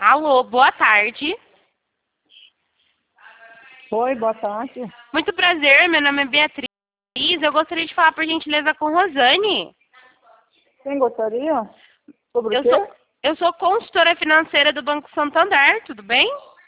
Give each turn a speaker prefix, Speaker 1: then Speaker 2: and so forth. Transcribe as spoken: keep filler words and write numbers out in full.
Speaker 1: Alô, boa tarde.
Speaker 2: Oi, boa tarde.
Speaker 1: Muito prazer, meu nome é Beatriz. Eu gostaria de falar, por gentileza, com Rosane.
Speaker 2: Quem gostaria? Sobre o
Speaker 1: Eu
Speaker 2: quê?
Speaker 1: sou, eu sou consultora financeira do Banco Santander, tudo bem?